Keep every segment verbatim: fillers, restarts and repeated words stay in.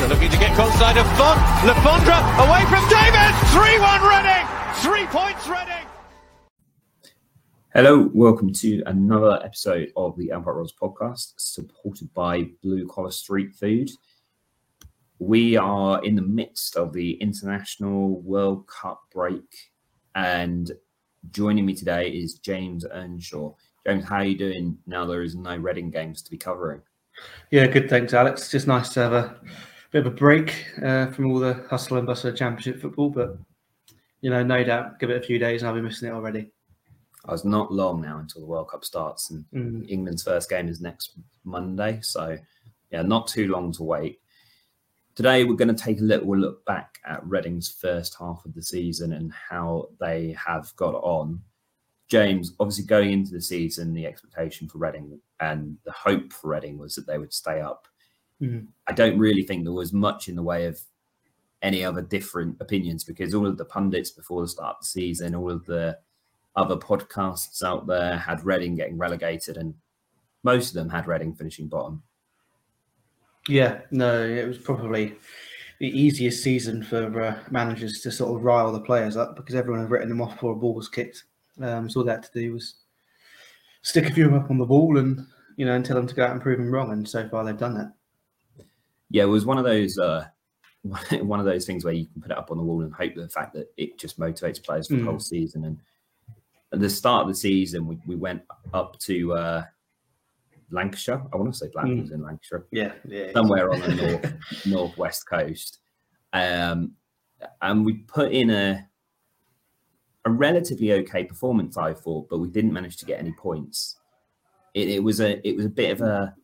They're looking to get close side of Font. Le Fondre away from David. three one Reading. Three points Reading. Hello, welcome to another episode of the Empire Rolls podcast, supported by Blue Collar Street Food. We are in the midst of the International World Cup break, and joining me today is James Earnshaw. James, how are you doing now there is no Reading games to be covering? Yeah, good, thanks, Alex. It's just nice to have a bit of a break uh, from all the hustle and bustle of Championship football, but, you know, no doubt, give it a few days and I'll be missing it already. I was not long now until the World Cup starts, and mm. England's first game is next Monday. So, yeah, not too long to wait. Today, we're going to take a little look back at Reading's first half of the season and how they have got on. James, obviously going into the season, the expectation for Reading and the hope for Reading was that they would stay up. Mm. I don't really think there was much in the way of any other different opinions, because all of the pundits before the start of the season, all of the other podcasts out there had Reading getting relegated, and most of them had Reading finishing bottom. Yeah, no, it was probably the easiest season for uh, managers to sort of rile the players up, because everyone had written them off before a ball was kicked. Um, so all they had to do was stick a few of them up on the ball and, you know, and tell them to go out and prove them wrong. And so far they've done that. Yeah, it was one of those uh, one of those things where you can put it up on the wall and hope the fact that it just motivates players for mm. the whole season. And at the start of the season, we, we went up to uh, Lancashire. I want to say Blackpool's mm. in Lancashire. Yeah, yeah. Somewhere on the north northwest coast. Um, and we put in a a relatively okay performance, I thought, but we didn't manage to get any points. It, it was a it was a bit of a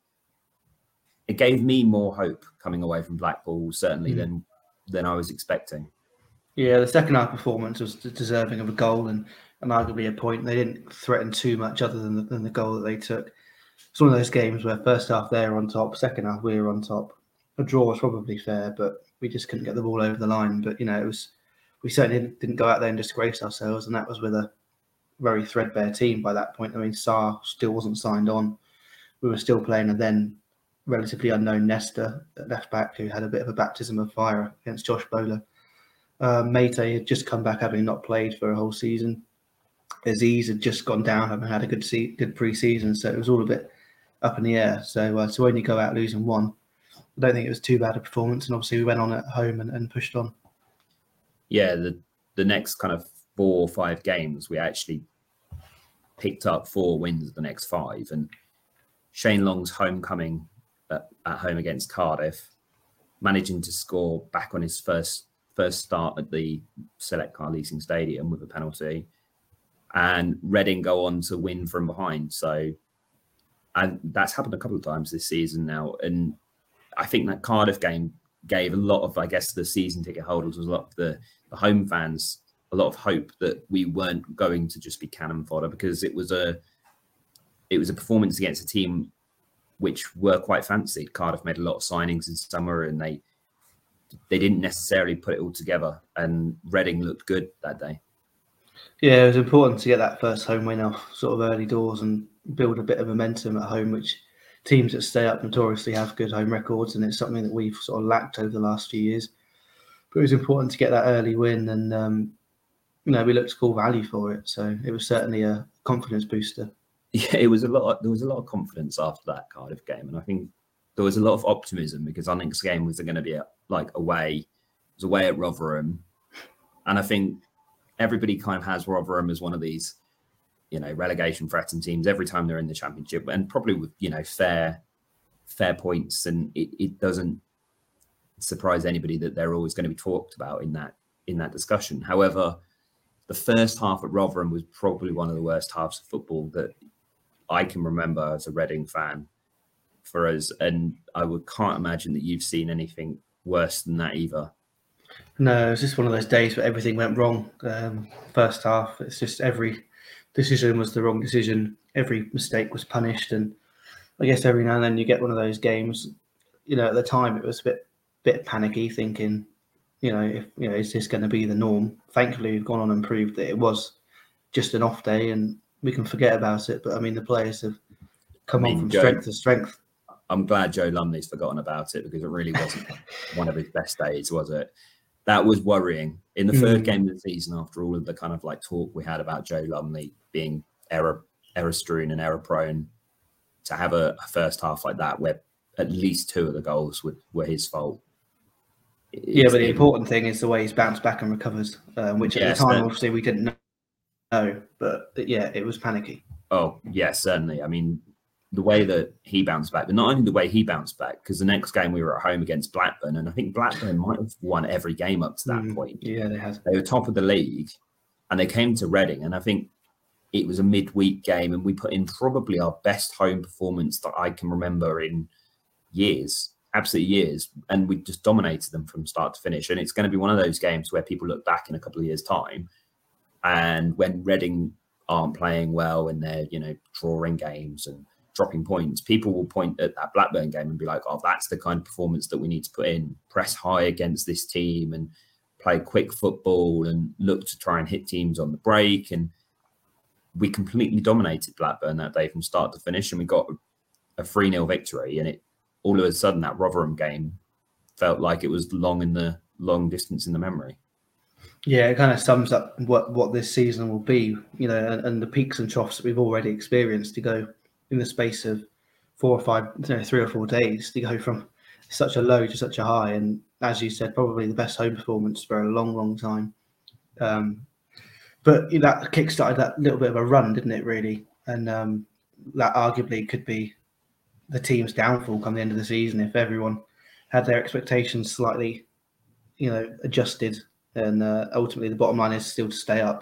it gave me more hope coming away from Blackpool, certainly, mm. than than I was expecting. Yeah, the second half performance was deserving of a goal and, and arguably a point. They didn't threaten too much other than the, than the goal that they took. It's one of those games where first half they were on top, second half we were on top. A draw was probably fair, but we just couldn't get the ball over the line. But, you know, it was we certainly didn't, didn't go out there and disgrace ourselves, and that was with a very threadbare team by that point. I mean, Sarr still wasn't signed on. We were still playing a then relatively unknown Nesta at left back, who had a bit of a baptism of fire against Josh Bowler. Uh, Mate had just come back having not played for a whole season. Aziz had just gone down, having had a good se- good pre-season, so it was all a bit up in the air. So uh, to only go out losing one, I don't think it was too bad a performance. And obviously we went on at home and, and pushed on. Yeah, the, the next kind of four or five games, we actually picked up four wins the next five. And Shane Long's homecoming at, at home against Cardiff, managing to score back on his first first start at the Select Car Leasing Stadium with a penalty, and Reading go on to win from behind. So, and that's happened a couple of times this season now. And I think that Cardiff game gave a lot of, I guess, the season ticket holders, a lot of the, the home fans, a lot of hope that we weren't going to just be cannon fodder, because it was a it was a performance against a team which were quite fancied. Cardiff made a lot of signings in summer, and they they didn't necessarily put it all together. And Reading looked good that day. Yeah, it was important to get that first home win off sort of early doors and build a bit of momentum at home, which teams that stay up notoriously have good home records, and it's something that we've sort of lacked over the last few years. But it was important to get that early win, and um, you know, we looked full value for it. So it was certainly a confidence booster. Yeah, it was a lot. Of, there was a lot of confidence after that Cardiff game, and I think there was a lot of optimism, because our next game was going to be a, like away, it was away at Rotherham, and I think everybody kind of has Rotherham as one of these, you know, relegation threatened teams every time they're in the Championship, and probably with, you know, fair, fair points, and it, it doesn't surprise anybody that they're always going to be talked about in that in that discussion. However, the first half at Rotherham was probably one of the worst halves of football that I can remember as a Reading fan for us, and I would can't imagine that you've seen anything worse than that either. No, it was just one of those days where everything went wrong. Um, first half, it's just every decision was the wrong decision. Every mistake was punished, and I guess every now and then you get one of those games. You know, at the time it was a bit, bit panicky, thinking, you know, if you know, is this going to be the norm? Thankfully, we've gone on and proved that it was just an off day, and we can forget about it. But I mean, the players have come I mean, on from go, strength to strength. I'm glad Joe Lumley's forgotten about it because it really wasn't one of his best days, was it? That was worrying. In the third mm. game of the season, after all of the kind of like talk we had about Joe Lumley being error error strewn and error prone, to have a, a first half like that where at least two of the goals were, were his fault. Yeah, but the important thing is the way he's bounced back and recovers, um, which at yeah, the time, obviously, we didn't know. But yeah, it was panicky. Oh, yeah, certainly. I mean, the way that he bounced back, but not only the way he bounced back, because the next game we were at home against Blackburn, and I think Blackburn might have won every game up to that mm, point. Yeah, they had. They were top of the league, and they came to Reading, and I think it was a midweek game, and we put in probably our best home performance that I can remember in years, absolutely years, and we just dominated them from start to finish. And it's going to be one of those games where people look back in a couple of years' time, and when Reading aren't playing well and they're, you know, drawing games and dropping points, people will point at that Blackburn game and be like, oh, that's the kind of performance that we need to put in, press high against this team and play quick football and look to try and hit teams on the break. And we completely dominated Blackburn that day from start to finish, and we got a three nil victory. And it all of a sudden, that Rotherham game felt like it was long in the long distance in the memory. Yeah, it kind of sums up what, what this season will be, you know, and, and the peaks and troughs that we've already experienced to go in the space of four or five, you know, three or four days to go from such a low to such a high. And as you said, probably the best home performance for a long, long time. Um, but you know, that kickstarted that little bit of a run, didn't it, really? And um, that arguably could be the team's downfall come the end of the season if everyone had their expectations slightly, you know, adjusted. And uh, ultimately, the bottom line is still to stay up.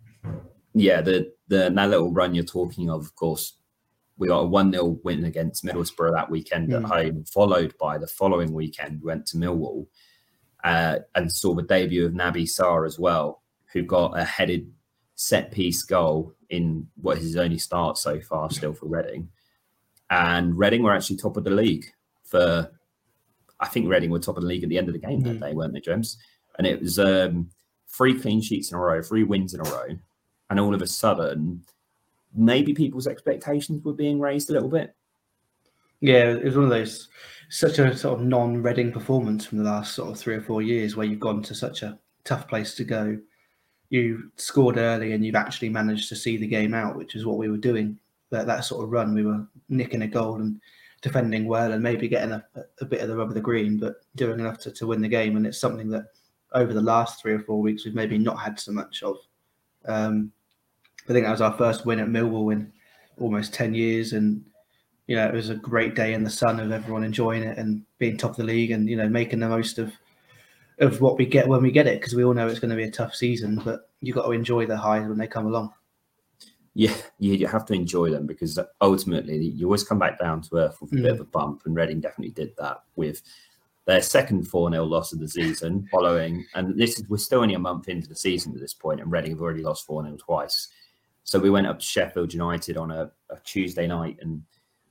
Yeah, the the that little run you're talking of, of course, we got a one nil win against Middlesbrough that weekend mm. at home, followed by the following weekend, we went to Millwall uh, and saw the debut of Naby Sarr as well, who got a headed set-piece goal in what is his only start so far still for Reading. And Reading were actually top of the league for, I think Reading were top of the league at the end of the game mm. that day, weren't they, James? And it was um, three clean sheets in a row, three wins in a row. And all of a sudden, maybe people's expectations were being raised a little bit. Yeah, it was one of those, such a sort of non-Reading performance from the last sort of three or four years where you've gone to such a tough place to go. You scored early and you've actually managed to see the game out, which is what we were doing. That, that sort of run, we were nicking a goal and defending well and maybe getting a, a bit of the rub of the green, but doing enough to, to win the game. And it's something that over the last three or four weeks, we've maybe not had so much of. Um, I think that was our first win at Millwall in almost ten years. And, you know, it was a great day in the sun of everyone enjoying it and being top of the league and, you know, making the most of of what we get when we get it, because we all know it's going to be a tough season, but you've got to enjoy the highs when they come along. Yeah, you have to enjoy them because ultimately you always come back down to earth with a mm. bit of a bump, and Reading definitely did that with their second four nil loss of the season following, and this is, we're still only a month into the season at this point, and Reading have already lost four nil twice. So we went up to Sheffield United on a, a Tuesday night, and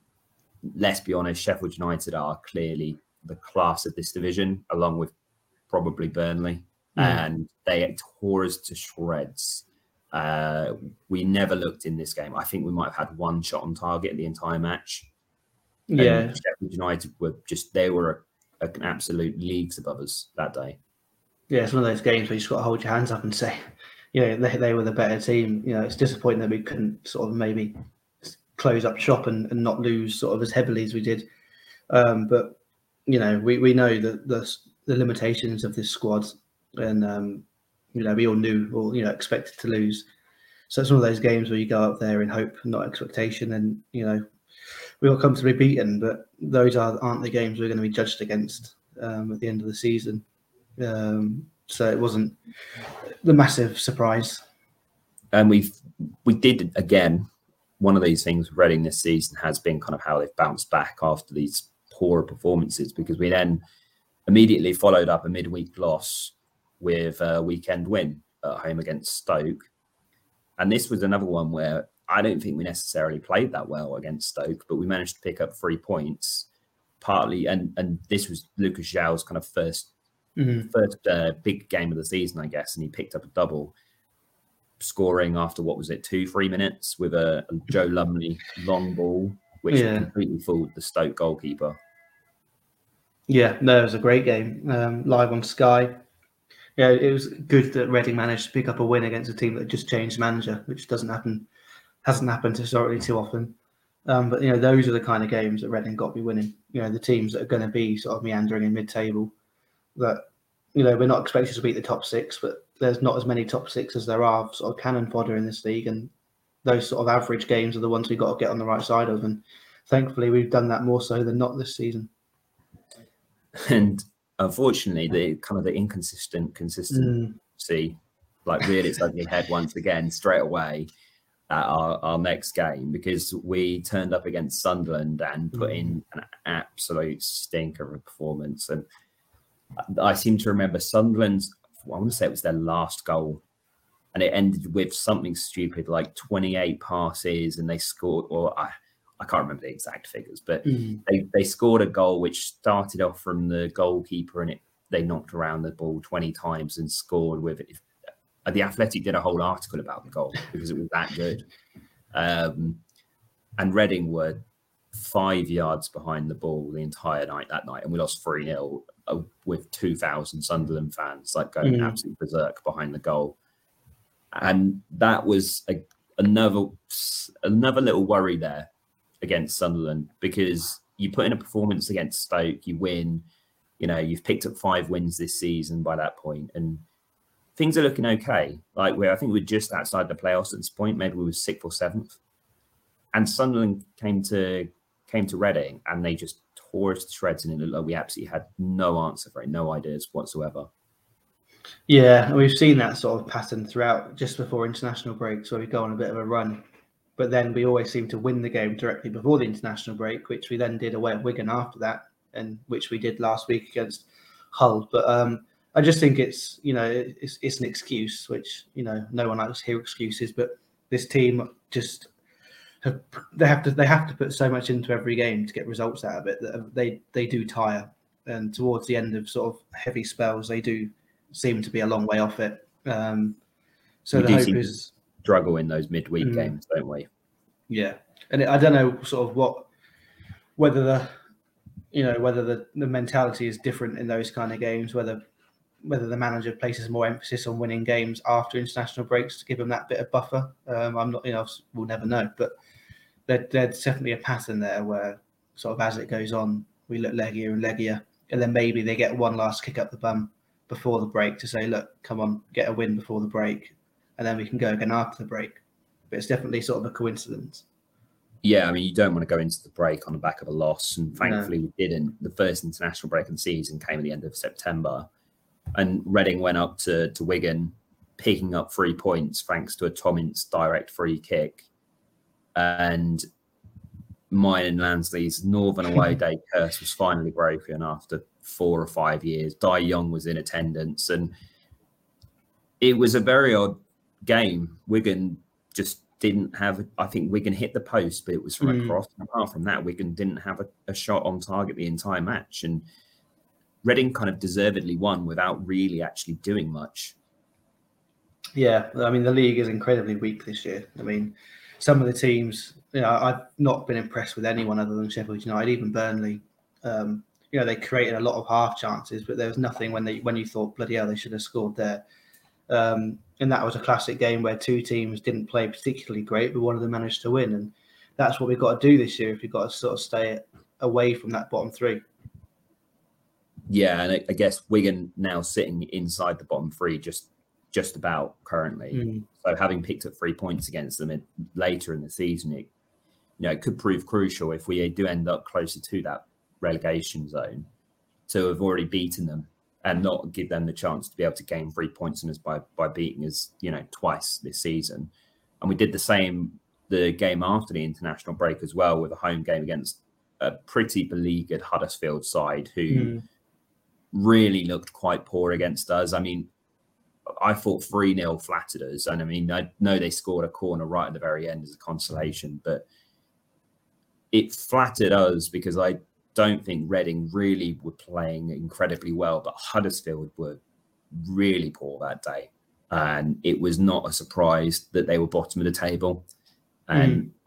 let's be honest, Sheffield United are clearly the class of this division, along with probably Burnley, mm. and they tore us to shreds. Uh, we never looked in this game. I think we might have had one shot on target the entire match. Yeah, and Sheffield United were just, they were a, a, an absolute leagues above us that day. Yeah, it's one of those games where you just got to hold your hands up and say, you know, they, they were the better team. You know, it's disappointing that we couldn't sort of maybe close up shop and, and not lose sort of as heavily as we did. Um, but, you know, we, we know that the, the limitations of this squad, and, um, you know, we all knew or, you know, expected to lose. So it's one of those games where you go up there in hope, not expectation. And, you know, we all come to be beaten, but those are, aren't the games we're going to be judged against um, at the end of the season. Um, so it wasn't the massive surprise. And we've, we did, again, one of these things with Reading this season has been kind of how they've bounced back after these poorer performances, because we then immediately followed up a midweek loss with a weekend win at home against Stoke. And this was another one where I don't think we necessarily played that well against Stoke, but we managed to pick up three points, partly, and and this was Lucas João's kind of first mm-hmm. first uh, big game of the season, I guess, and he picked up a double, scoring after, what was it, two, three minutes with a, a Joe Lumley long ball, which Yeah. completely fooled the Stoke goalkeeper. Yeah, no, it was a great game. Um, live on Sky. Yeah, it was good that Reading managed to pick up a win against a team that just changed manager, which doesn't happen, hasn't happened historically too often. Um, but you know, those are the kind of games that Reading got to be winning. You know, the teams that are going to be sort of meandering in mid-table. That, you know, we're not expected to beat the top six, but there's not as many top six as there are sort of cannon fodder in this league, and those sort of average games are the ones we've got to get on the right side of. And thankfully, we've done that more so than not this season. And unfortunately, the kind of the inconsistent consistency, mm. like reared its ugly head once again straight away at our, our next game, because we turned up against Sunderland and put mm. in an absolute stinker of a performance. And I seem to remember Sunderland's, I want to say it was their last goal, and it ended with something stupid like twenty-eight passes, and they scored, or I, I can't remember the exact figures, but mm. they, they scored a goal which started off from the goalkeeper, and it they knocked around the ball twenty times and scored with it. The Athletic did a whole article about the goal because it was that good. Um, and Reading were five yards behind the ball the entire night that night, and we lost three nil uh, with two thousand Sunderland fans like going mm. absolutely berserk behind the goal. And that was a, another another little worry there against Sunderland, because you put in a performance against Stoke, you win, you know, you've picked up five wins this season by that point, and things are looking okay. Like we're, I think we're just outside the playoffs at this point. Maybe we were sixth or seventh. And Sunderland came to came to Reading, and they just tore us to shreds, and it looked like we absolutely had no answer for it, no ideas whatsoever. Yeah, and we've seen that sort of pattern throughout, just before international breaks, where we go on a bit of a run. But then we always seem to win the game directly before the international break, which we then did away at Wigan after that, and which we did last week against Hull. But um, I just think it's, you know, it's, it's an excuse, which, you know, no one likes to hear excuses, but this team just have, they have to they have to put so much into every game to get results out of it that they they do tire, and towards the end of sort of heavy spells, they do seem to be a long way off it. Um, so we the hope is struggle in those midweek mm, games, don't we? Yeah, and I don't know sort of what whether the you know whether the, the mentality is different in those kind of games, whether whether the manager places more emphasis on winning games after international breaks to give them that bit of buffer. Um, I'm not, you know, we'll never know, but there, there's definitely a pattern there where sort of as it goes on, we look leggier and leggier, and then maybe they get one last kick up the bum before the break to say, look, come on, get a win before the break, and then we can go again after the break. But it's definitely sort of a coincidence. Yeah, I mean, you don't want to go into the break on the back of a loss, and thankfully no. we didn't. The first international break in the season came at the end of September, and Reading went up to, to Wigan, picking up three points thanks to a Tom Ince direct free kick. And mine and Lansley's Northern away day curse was finally broken after four or five years. Dai Young was in attendance, and it was a very odd game. Wigan just didn't have, I think Wigan hit the post, but it was from mm. a cross. And apart from that, Wigan didn't have a, a shot on target the entire match. And Reading kind of deservedly won without really actually doing much. Yeah, I mean, the league is incredibly weak this year. I mean, some of the teams, you know, I've not been impressed with anyone other than Sheffield United, even Burnley. Um, you know, they created a lot of half chances, but there was nothing when they when you thought, bloody hell, they should have scored there. Um, and that was a classic game where two teams didn't play particularly great, but one of them managed to win. And that's what we've got to do this year if we've got to sort of stay away from that bottom three. Yeah, and I guess Wigan now sitting inside the bottom three just just about currently. Mm. So having picked up three points against them in, later in the season, it, you know, it could prove crucial if we do end up closer to that relegation zone to have already beaten them and not give them the chance to be able to gain three points on us by, by beating us, you know, twice this season. And we did the same the game after the international break as well, with a home game against a pretty beleaguered Huddersfield side who mm. really looked quite poor against us. I mean, I thought three nil flattered us. And I mean, I know they scored a corner right at the very end as a consolation, but it flattered us because I don't think Reading really were playing incredibly well, but Huddersfield were really poor that day. And it was not a surprise that they were bottom of the table. And mm.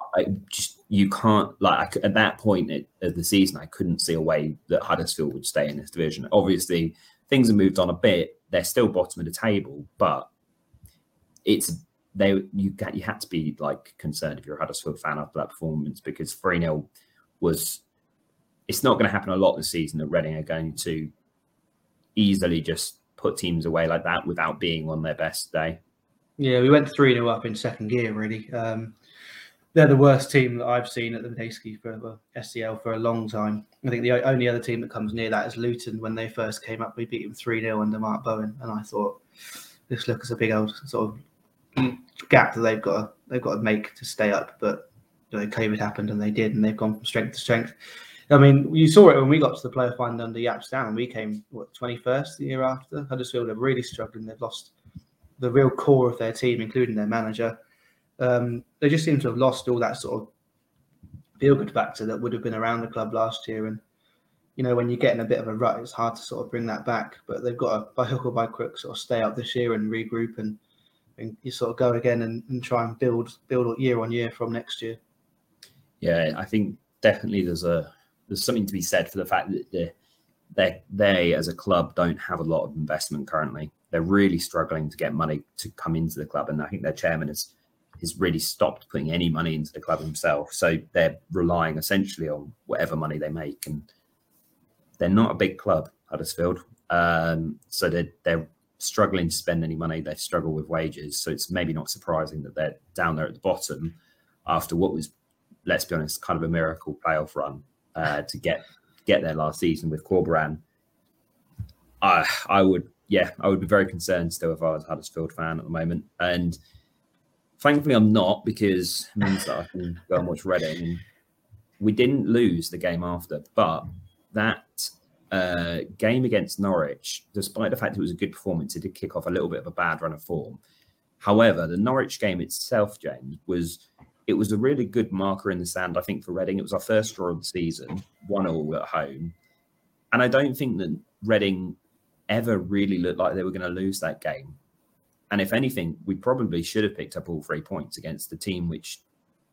I just you can't like I could, at that point of the season, I couldn't see a way that Huddersfield would stay in this division. Obviously, things have moved on a bit. They're still bottom of the table, but it's they you got you had to be like concerned if you're a Huddersfield fan after that performance, because three nil was. It's not going to happen a lot this season that Reading are going to easily just put teams away like that without being on their best day. Yeah, we went three nil up in second gear, really. Um, they're the worst team that I've seen at the Madejski for well, S C L for a long time. I think the only other team that comes near that is Luton. When they first came up, we beat them three nil under Mark Bowen, and I thought this looks a big old sort of gap that they've got to, they've got to make to stay up. But you know, COVID happened, and they did, and they've gone from strength to strength. I mean, you saw it when we got to the playoff final under Jaap Stam. We came what twenty-first the year after. Huddersfield are really struggling. They've lost the real core of their team, including their manager. Um, they just seem to have lost all that sort of feel-good factor that would have been around the club last year. And, you know, when you get in a bit of a rut, it's hard to sort of bring that back. But they've got to, by hook or by crook, sort of stay up this year and regroup and, and you sort of go again and, and try and build build year on year from next year. Yeah, I think definitely there's a there's something to be said for the fact that they they they as a club don't have a lot of investment currently. They're really struggling to get money to come into the club, and I think their chairman has has really stopped putting any money into the club himself. So they're relying essentially on whatever money they make, and they're not a big club, Huddersfield. Um, so they're they're struggling to spend any money. They struggle with wages, so it's maybe not surprising that they're down there at the bottom after what was, let's be honest, kind of a miracle playoff run uh, to get get there last season with Corberan. I I would. Yeah, I would be very concerned still if I was a Huddersfield fan at the moment. And thankfully I'm not, because it means that I can go and watch Reading. And we didn't lose the game after, but that uh, game against Norwich, despite the fact it was a good performance, it did kick off a little bit of a bad run of form. However, the Norwich game itself, James, was it was a really good marker in the sand, I think, for Reading. It was our first draw of the season, one all at home. And I don't think that Reading ever really looked like they were going to lose that game. And if anything, we probably should have picked up all three points against the team which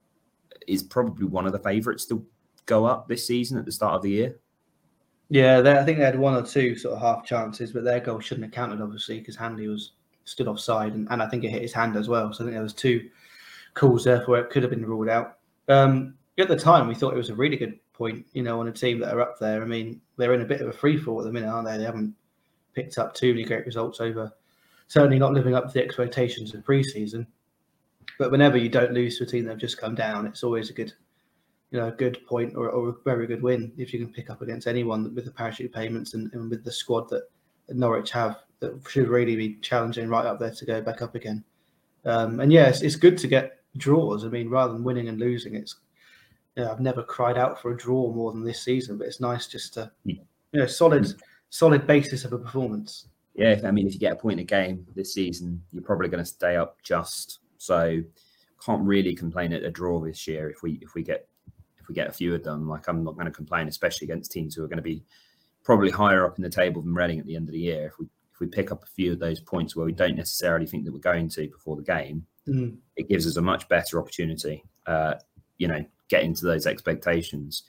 is probably one of the favourites to go up this season at the start of the year. Yeah, they, I think they had one or two sort of half chances, but their goal shouldn't have counted, obviously, because Hanley was stood offside, and, and I think it hit his hand as well. So I think there was two calls there for where it could have been ruled out. Um, at the time, we thought it was a really good point, you know, on a team that are up there. I mean, they're in a bit of a free fall at the minute, aren't they? They haven't picked up too many great results over, certainly not living up to the expectations of pre-season. But whenever you don't lose to a team that have just come down, it's always a good, you know, a good point or, or a very good win if you can pick up against anyone with the parachute payments and, and with the squad that, that Norwich have, that should really be challenging right up there to go back up again. Um, and yeah, it's, it's good to get draws. I mean, rather than winning and losing, it's, you know, I've never cried out for a draw more than this season, but it's nice just to, you know, solid. solid basis of a performance. Yeah, I mean, if you get a point a game this season, you're probably going to stay up just. So can't really complain at a draw this year if we if we get if we get a few of them. Like, I'm not going to complain, especially against teams who are going to be probably higher up in the table than Reading at the end of the year. If we if we pick up a few of those points where we don't necessarily think that we're going to before the game, mm. it gives us a much better opportunity. Uh, you know, getting to those expectations.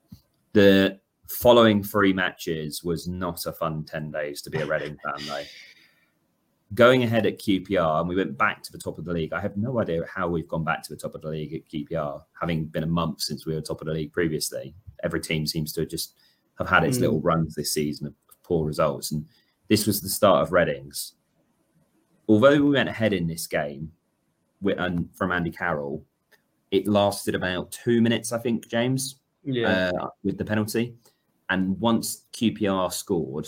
The following three matches was not a fun ten days to be a Reading fan, though. Going ahead at Q P R, and we went back to the top of the league. I have no idea how we've gone back to the top of the league at Q P R, having been a month since we were top of the league previously. Every team seems to just have had its mm. little runs this season of poor results, and this was the start of Reading's. Although we went ahead in this game with, um, from Andy Carroll, it lasted about two minutes, I think, James, yeah. uh, with the penalty. And once Q P R scored,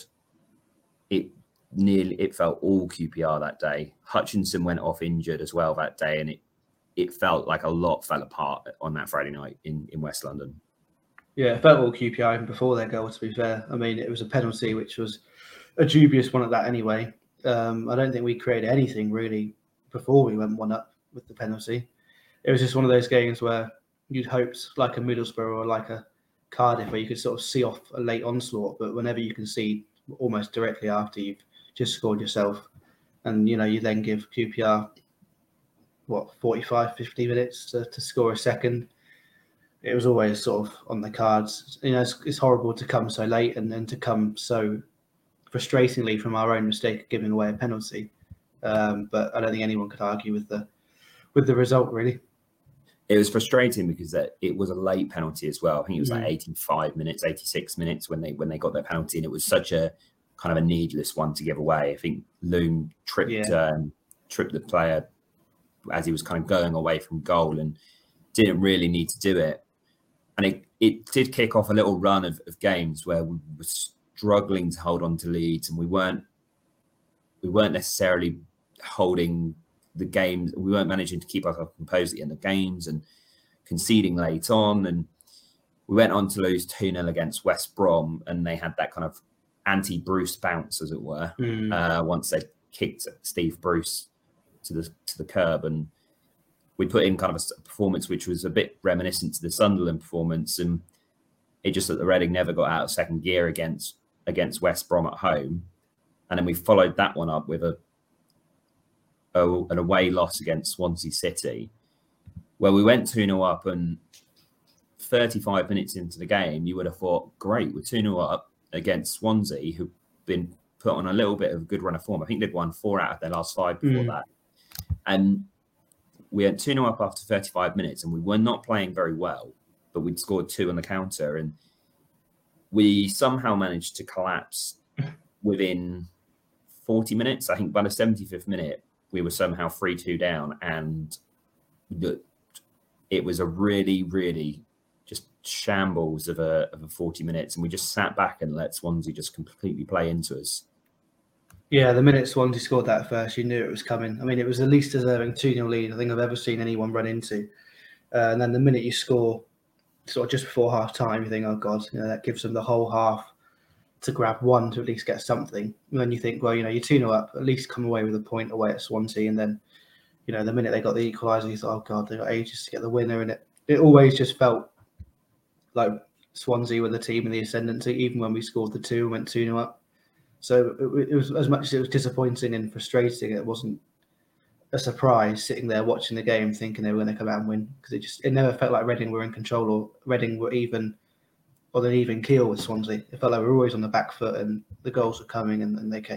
it nearly it felt all Q P R that day. Hutchinson went off injured as well that day, and it it felt like a lot fell apart on that Friday night in, in West London. Yeah, it felt all Q P R even before their goal, to be fair. I mean, it was a penalty, which was a dubious one at that anyway. Um, I don't think we created anything really before we went one up with the penalty. It was just one of those games where you'd hoped, like a Middlesbrough or like a Cardiff, where you could sort of see off a late onslaught, but whenever you can see almost directly after you've just scored yourself, and you know, you then give Q P R what forty-five, fifty minutes to, to score a second, it was always sort of on the cards. You know, it's, it's horrible to come so late and then to come so frustratingly from our own mistake of giving away a penalty. Um, but I don't think anyone could argue with the with the result, really. It was frustrating because that it was a late penalty as well. I think it was Mm. like eighty-five minutes, eighty-six minutes when they when they got their penalty, and it was such a kind of a needless one to give away. I think Loom tripped Yeah. um, tripped the player as he was kind of going away from goal and didn't really need to do it. And it, it did kick off a little run of, of games where we were struggling to hold on to leads, and we weren't we weren't necessarily holding the games. We weren't managing to keep ourselves composed at the end of games and conceding late on. And we went on to lose two nil against West Brom, and they had that kind of anti-Bruce bounce, as it were, Mm. uh, once they kicked Steve Bruce to the to the curb. And we put in kind of a performance which was a bit reminiscent to the Sunderland performance, and it just that the Reading never got out of second gear against against West Brom at home. And then we followed that one up with a, a an away loss against Swansea City, where we went two nil up, and thirty-five minutes into the game, you would have thought, great, we're two nil up against Swansea, who've been put on a little bit of a good run of form. I think they'd won four out of their last five before Mm. that. And we had two nil up after thirty-five minutes, and we were not playing very well, but we'd scored two on the counter, and we somehow managed to collapse within forty minutes. I think by the seventy-fifth minute, we were somehow three two down, and it was a really, really just shambles of a of a forty minutes, and we just sat back and let Swansea just completely play into us. Yeah, the minute Swansea scored that first, you knew it was coming. I mean, it was the least deserving two nil lead I think I've ever seen anyone run into. Uh, and then the minute you score, sort of just before half time, you think, oh God, you know, that gives them the whole half to grab one to at least get something. And then you think, well, you know, you're two nil up, at least come away with a point away at Swansea. And then, you know, the minute they got the equaliser, you thought, oh God, they've got ages to get the winner. And it, it always just felt like Swansea were the team in the ascendancy, even when we scored the two and went two nil up. So it, it was, as much as it was disappointing and frustrating, it wasn't a surprise sitting there watching the game thinking they were going to come out and win, because it just it never felt like Reading were in control or Reading were even on an even keel with Swansea. It felt like we were always on the back foot and the goals were coming and, and they came.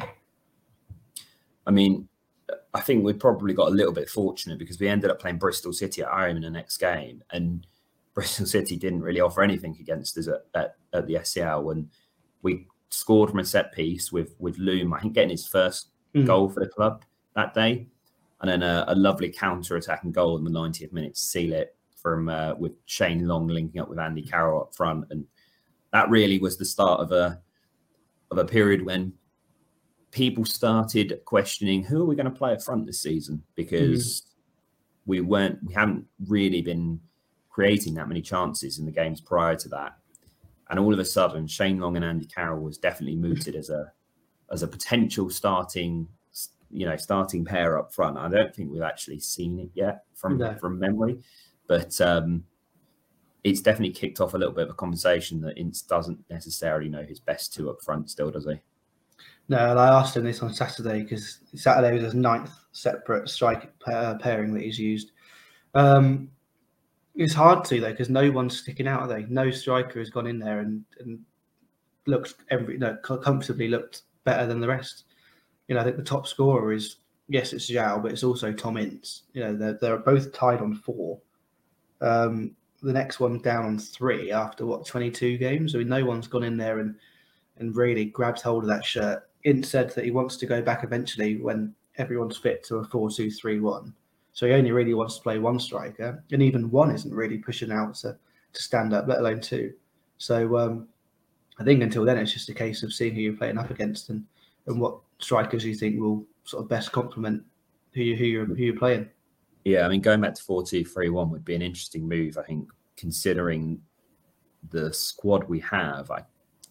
I mean, I think we probably got a little bit fortunate because we ended up playing Bristol City at home in the next game, and Bristol City didn't really offer anything against us at, at, at the S C L, and we scored from a set piece with with Loom, I think getting his first mm. goal for the club that day, and then a, a lovely counter-attacking goal in the ninetieth minute to seal it from uh, with Shane Long linking up with Andy Carroll up front. And that really was the start of a of a period when people started questioning who are we going to play up front this season, because mm. we weren't we haven't really been creating that many chances in the games prior to that. And all of a sudden, Shane Long and Andy Carroll was definitely mooted as a as a potential starting, you know, starting pair up front. I don't think we've actually seen it yet from no. from memory, but um, it's definitely kicked off a little bit of a conversation that Ince doesn't necessarily know his best two up front still, does he? No, and I asked him this on Saturday, because Saturday was his ninth separate strike pair, pairing that he's used. Um, It's hard to, though, because no one's sticking out, are they? No striker has gone in there and, and looked every no comfortably looked better than the rest. You know, I think the top scorer is, yes, it's Zhao, but it's also Tom Ince. You know, they're, they're both tied on four. Um, the next one down on three after, what, twenty-two games? I mean, no one's gone in there and, and really grabbed hold of that shirt. Ince said that he wants to go back eventually when everyone's fit to a four two three one. So he only really wants to play one striker, and even one isn't really pushing out to, to stand up, let alone two. So um, I think until then, it's just a case of seeing who you're playing up against and, and what strikers you think will sort of best complement who, you, who, you're, who you're playing. Yeah, I mean, going back to four two three one would be an interesting move, I think, considering the squad we have. I,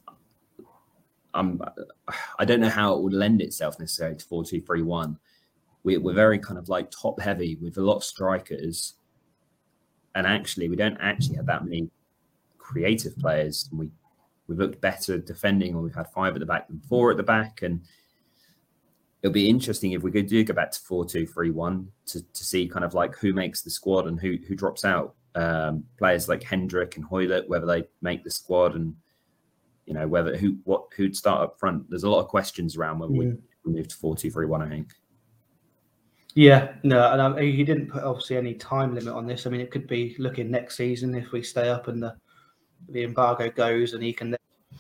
I'm, I don't know how it would lend itself necessarily to four two three one. We're very kind of like top heavy with a lot of strikers, and actually we don't actually have that many creative players. We we've looked better defending, or we've had five at the back than four at the back, and it'll be interesting if we could do go back to four two three one to to see kind of like who makes the squad and who who drops out. Um, players like Hendrick and Hoylett, whether they make the squad, and you know whether who what who'd start up front. There's a lot of questions around whether mm. we move to four two three one. I think. Yeah, no, and um, he didn't put obviously any time limit on this. I mean, it could be looking next season if we stay up and the the embargo goes, and he can.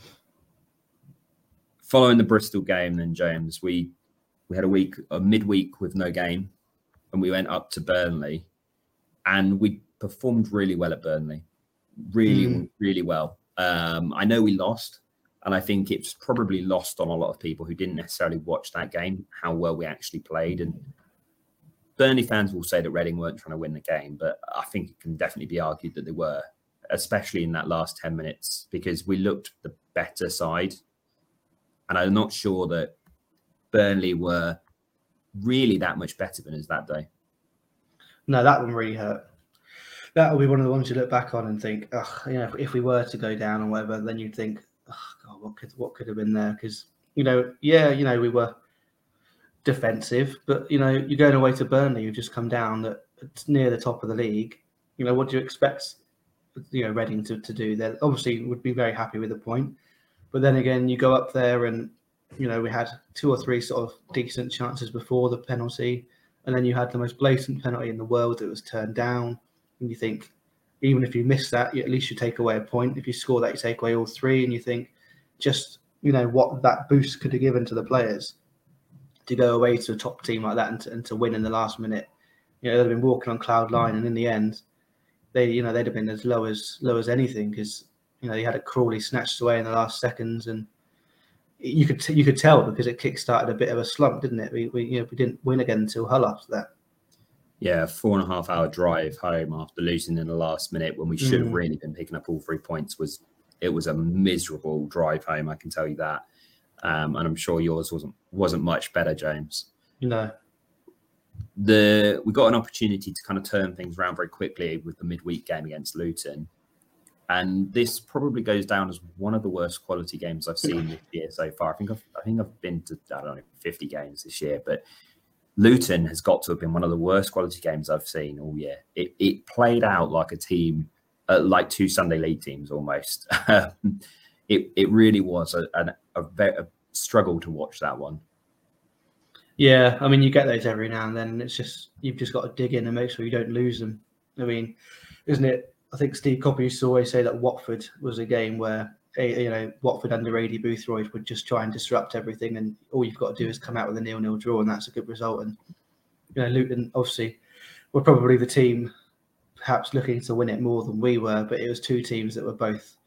Following the Bristol game, then James, we we had a week, a midweek with no game, and we went up to Burnley, and we performed really well at Burnley, really, mm. really well. Um, I know we lost, and I think it's probably lost on a lot of people who didn't necessarily watch that game how well we actually played. And Burnley fans will say that Reading weren't trying to win the game, but I think it can definitely be argued that they were, especially in that last ten minutes, because we looked the better side. And I'm not sure that Burnley were really that much better than us that day. No, that one really hurt. That will be one of the ones you look back on and think, oh, you know, if, if we were to go down or whatever, then you'd think, oh, God, what could what could have been there? Because, you know, yeah, you know, we were defensive, but, you know, you're going away to Burnley, you've just come down that it's near the top of the league. You know, what do you expect, you know, Reading to, to do? They obviously would be very happy with the point. But then again, you go up there and, you know, we had two or three sort of decent chances before the penalty. And then you had the most blatant penalty in the world that was turned down. And you think, even if you miss that, you, at least you take away a point. If you score that, you take away all three. And you think just, you know, what that boost could have given to the players to go away to a top team like that and to, and to win in the last minute. You know, they'd have been walking on cloud nine. And in the end, they, you know, they'd have been as low as low as anything because, you know, you had it Crawley snatched away in the last seconds, and you could t- you could tell because it kick-started a bit of a slump, didn't it? We we you know we didn't win again until Hull after that. Yeah, four and a half hour drive home after losing in the last minute when we should have mm. really been picking up all three points. Was it was a miserable drive home, I can tell you that, um, and I'm sure yours wasn't wasn't much better, James. No. The we got an opportunity to kind of turn things around very quickly with the midweek game against Luton. And this probably goes down as one of the worst quality games I've seen this year so far. I think I've, I think I've been to, I don't know, fifty games this year, but Luton has got to have been one of the worst quality games I've seen all year. It, it played out like a team, uh, like two Sunday League teams almost. it it really was a, a, a, very, a struggle to watch that one. Yeah, I mean, you get those every now and then, and it's just, you've just got to dig in and make sure you don't lose them. I mean, isn't it? I think Steve Copper used to always say that Watford was a game where, you know, Watford under Adi Boothroyd would just try and disrupt everything, and all you've got to do is come out with a nil-nil draw, and that's a good result. And, you know, Luton, obviously, were probably the team perhaps looking to win it more than we were, but it was two teams that were both,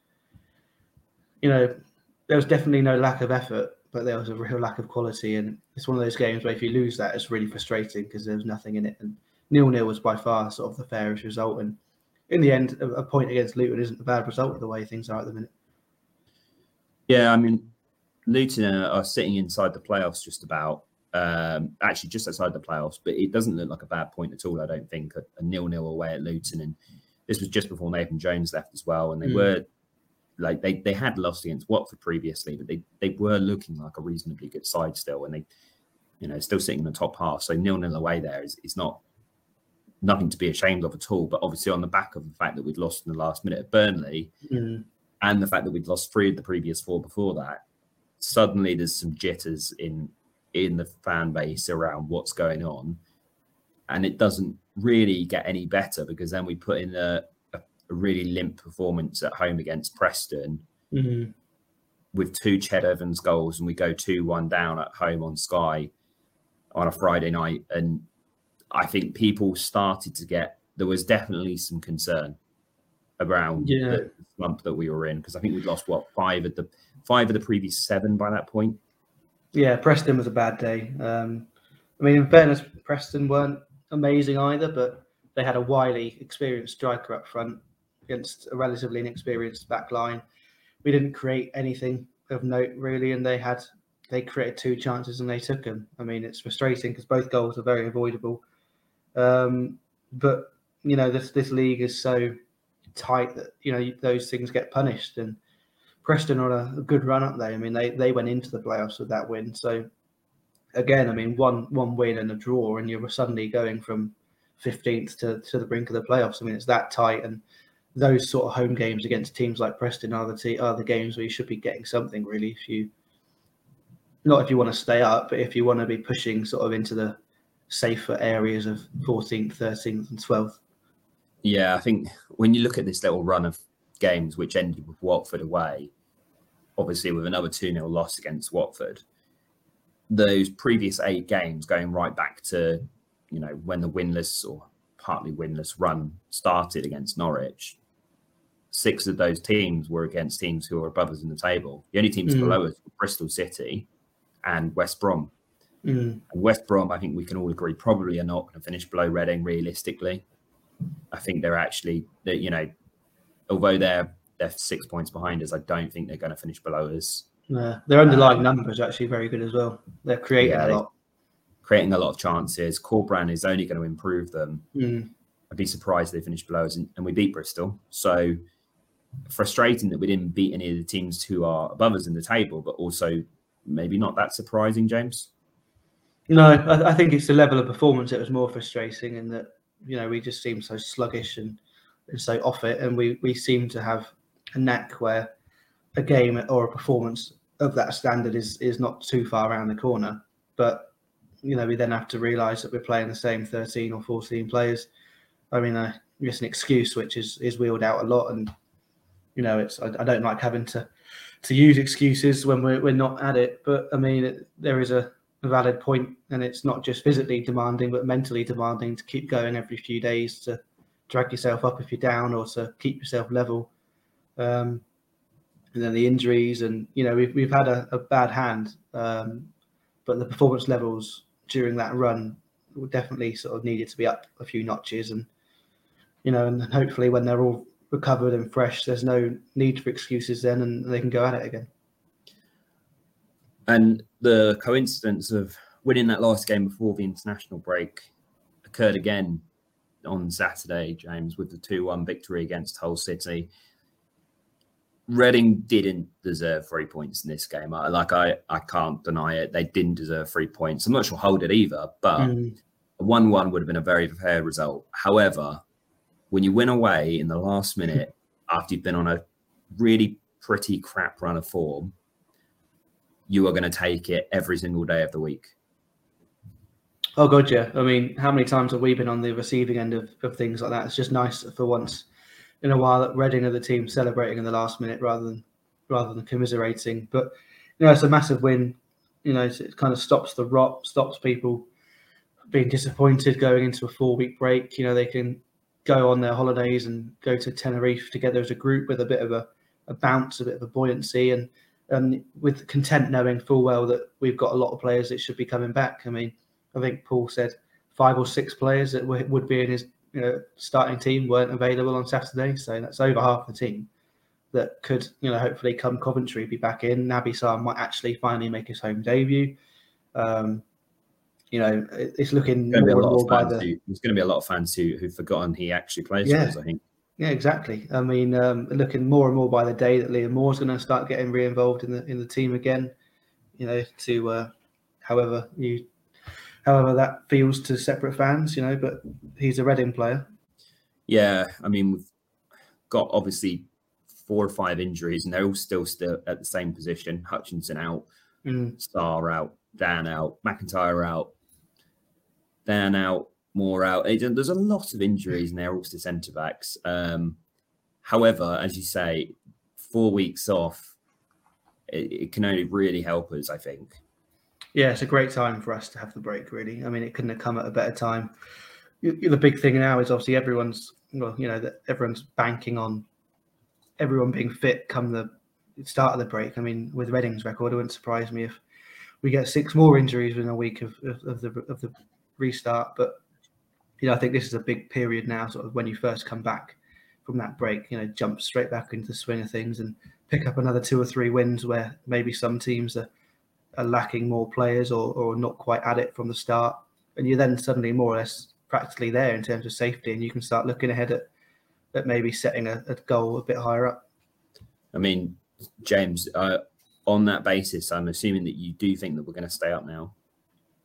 you know, there was definitely no lack of effort, but there was a real lack of quality. And it's one of those games where if you lose that, it's really frustrating because there was nothing in it. And nil-nil was by far sort of the fairest result. And in the end, a point against Luton isn't a bad result of the way things are at the minute. Yeah, I mean, Luton are sitting inside the playoffs just about, um, actually just outside the playoffs, but it doesn't look like a bad point at all, I don't think, a, a nil-nil away at Luton. And this was just before Nathan Jones left as well. And they mm. were, like, they, they had lost against Watford previously, but they, they were looking like a reasonably good side still. And they, you know, still sitting in the top half. So nil-nil away there is, is not, nothing to be ashamed of at all, but obviously on the back of the fact that we'd lost in the last minute at Burnley mm. and the fact that we'd lost three of the previous four before that, suddenly there's some jitters in in the fan base around what's going on, and it doesn't really get any better because then we put in a, a, a really limp performance at home against Preston mm-hmm. with two Ched Evans goals, and we go two one down at home on Sky on a Friday night, and I think people started to get, there was definitely some concern around yeah. the slump that we were in, because I think we'd lost, what, five of the five of the previous seven by that point? Yeah, Preston was a bad day. Um, I mean, in fairness, Preston weren't amazing either, but they had a wily, experienced striker up front against a relatively inexperienced back line. We didn't create anything of note, really, and they had they created two chances and they took them. I mean, it's frustrating because both goals are very avoidable. Um, but, you know, this this league is so tight that, you know, those things get punished. And Preston are a, a good run, aren't they? I mean, they, they went into the playoffs with that win. So, again, I mean, one one win and a draw, and you're suddenly going from fifteenth to, to the brink of the playoffs. I mean, it's that tight, and those sort of home games against teams like Preston are the, te- are the games where you should be getting something, really, if you, not if you want to stay up, but if you want to be pushing sort of into the safer areas of fourteenth, thirteenth and twelfth. Yeah, I think when you look at this little run of games, which ended with Watford away, obviously with another two nil loss against Watford, those previous eight games going right back to, you know, when the winless or partly winless run started against Norwich, six of those teams were against teams who are above us in the table. The only teams mm. below us were Bristol City and West Brom. Mm. And West Brom, I think we can all agree, probably are not going to finish below Reading realistically. I think they're actually, they're, you know, although they're they're six points behind us, I don't think they're going to finish below us. Yeah, their underlying um, numbers are actually very good as well. They're creating yeah, a lot. Creating a lot of chances. Corberan is only going to improve them. Mm. I'd be surprised if they finish below us, and, and we beat Bristol. So frustrating that we didn't beat any of the teams who are above us in the table, but also maybe not that surprising, James. No, I, I think it's the level of performance that was more frustrating, in that, you know, we just seem so sluggish and, and so off it, and we we seem to have a knack where a game or a performance of that standard is is not too far around the corner, but you know, we then have to realise that we're playing the same thirteen or fourteen players. I mean, uh, it's an excuse which is is wheeled out a lot, and you know, it's I, I don't like having to to use excuses when we're we're not at it. But I mean, it, there is a, a valid point, and it's not just physically demanding, but mentally demanding to keep going every few days, to drag yourself up if you're down, or to keep yourself level. Um, and then the injuries, and you know, we've we've had a, a bad hand, um, but the performance levels during that run definitely sort of needed to be up a few notches, and you know, and hopefully when they're all recovered and fresh, there's no need for excuses then, and they can go at it again. And the coincidence of winning that last game before the international break occurred again on Saturday, James, with the two one victory against Hull City. Reading didn't deserve three points in this game. I, like I, I can't deny it. They didn't deserve three points. I'm not sure Hull did either, but mm. a one one would have been a very fair result. However, when you win away in the last minute after you've been on a really pretty crap run of form, you are going to take it every single day of the week. Oh, God, yeah. I mean, how many times have we been on the receiving end of, of things like that? It's just nice for once in a while that Reading are the team celebrating in the last minute rather than rather than commiserating. But, you know, it's a massive win. You know, it kind of stops the rot, stops people being disappointed going into a four-week break. You know, they can go on their holidays and go to Tenerife together as a group with a bit of a, a bounce, a bit of a buoyancy, and um, with content knowing full well that we've got a lot of players that should be coming back. I mean, I think Paul said five or six players that w- would be in his you know, starting team weren't available on Saturday, so that's over half the team that could, you know, hopefully come Coventry be back in. Naby Sarr might actually finally make his home debut. Um, you know, it's looking more and more by the. Who, there's going to be a lot of fans who who've forgotten he actually plays yeah. for us, I think. Yeah, exactly. I mean, um, looking more and more by the day that Liam Moore's going to start getting re-involved in the in the team again. You know, to uh, however you. However that feels to separate fans, you know, but he's a Reading player. Yeah, I mean, we've got obviously four or five injuries, and they're all still still at the same position. Hutchinson out, mm. Starr out, Dan out, McIntyre out, Dan out, Moore out. There's a lot of injuries, and they're all to centre backs. Um, however, as you say, four weeks off, it, it can only really help us, I think. Yeah, it's a great time for us to have the break, really. I mean, it couldn't have come at a better time. The big thing now is obviously everyone's, well, you know, that everyone's banking on everyone being fit come the start of the break. I mean, with Reading's record, it wouldn't surprise me if we get six more injuries within a week of, of, of the of the restart. But, you know, I think this is a big period now, sort of when you first come back from that break, you know, jump straight back into the swing of things and pick up another two or three wins where maybe some teams are, are lacking more players or, or not quite at it from the start. And you're then suddenly more or less practically there in terms of safety, and you can start looking ahead at, at maybe setting a, a goal a bit higher up. I mean, James, uh, on that basis, I'm assuming that you do think that we're going to stay up now.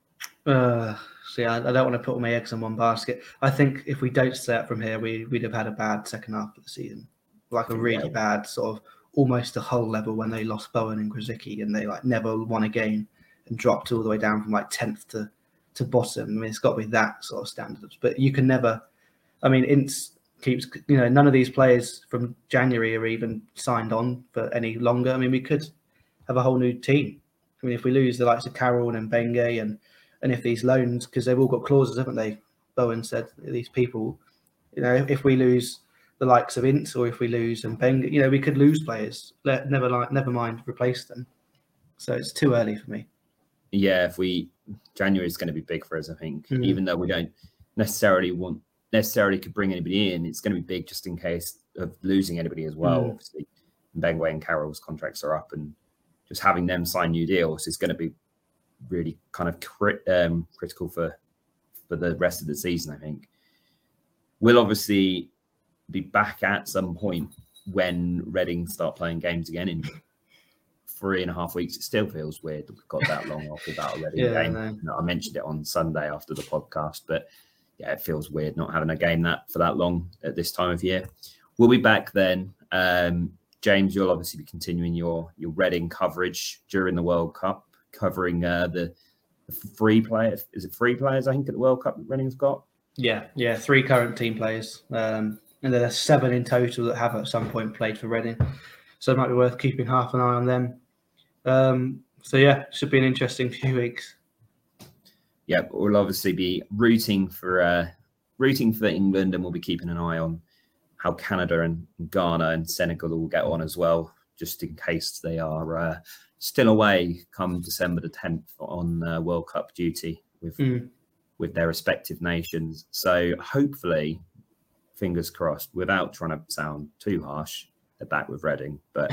Uh, see, I, I don't want to put all my eggs in one basket. I think if we don't start from here, we, we'd have had a bad second half of the season. Like a really Yeah. bad sort of almost a whole level when they lost Bowen and Grzycki and they like never won a game and dropped all the way down from like tenth to, to bottom. I mean, it's got to be that sort of standards. But you can never, I mean, Ince keeps, you know, none of these players from January are even signed on for any longer. I mean, we could have a whole new team. I mean, if we lose the likes of Carroll and Benge and and if these loans, because they've all got clauses, haven't they? Bowen said, these people, you know, if we lose the likes of Ince or if we lose and Benge, you know, we could lose players. Let never like never mind replace them. So it's too early for me. Yeah, if we January is going to be big for us, I think. Mm. Even though we don't necessarily want necessarily could bring anybody in, it's going to be big just in case of losing anybody as well. Mm. Obviously, Bengway and Carroll's contracts are up, and just having them sign new deals is going to be really kind of crit, um, critical for for the rest of the season. I think we'll obviously be back at some point when Reading start playing games again in three and a half weeks. It still feels weird that we've got that long off without a Reading Yeah, game. no. You know, I mentioned it on Sunday after the podcast, but yeah, it feels weird not having a game that for that long at this time of year. We'll be back then. Um, James, you'll obviously be continuing your your Reading coverage during the World Cup, covering uh, the, the free players. Is it free players, I think, at the World Cup that Reading's got? Yeah, yeah, three current team players. Um, and there are seven in total that have at some point played for Reading. So it might be worth keeping half an eye on them. Um, so yeah, should be an interesting few weeks. Yeah, we'll obviously be rooting for uh, rooting for England, and we'll be keeping an eye on how Canada and Ghana and Senegal will get on as well, just in case they are uh, still away come December the tenth on uh, World Cup duty with Mm. with their respective nations. So hopefully, fingers crossed, without trying to sound too harsh, they're back with Reading. But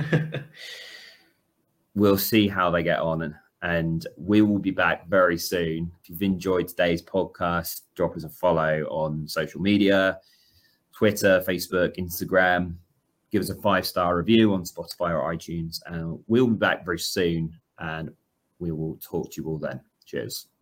we'll see how they get on, and, and we will be back very soon. If you've enjoyed today's podcast, drop us a follow on social media, Twitter, Facebook, Instagram. Give us a five-star review on Spotify or iTunes, and we'll be back very soon, and we will talk to you all then. Cheers.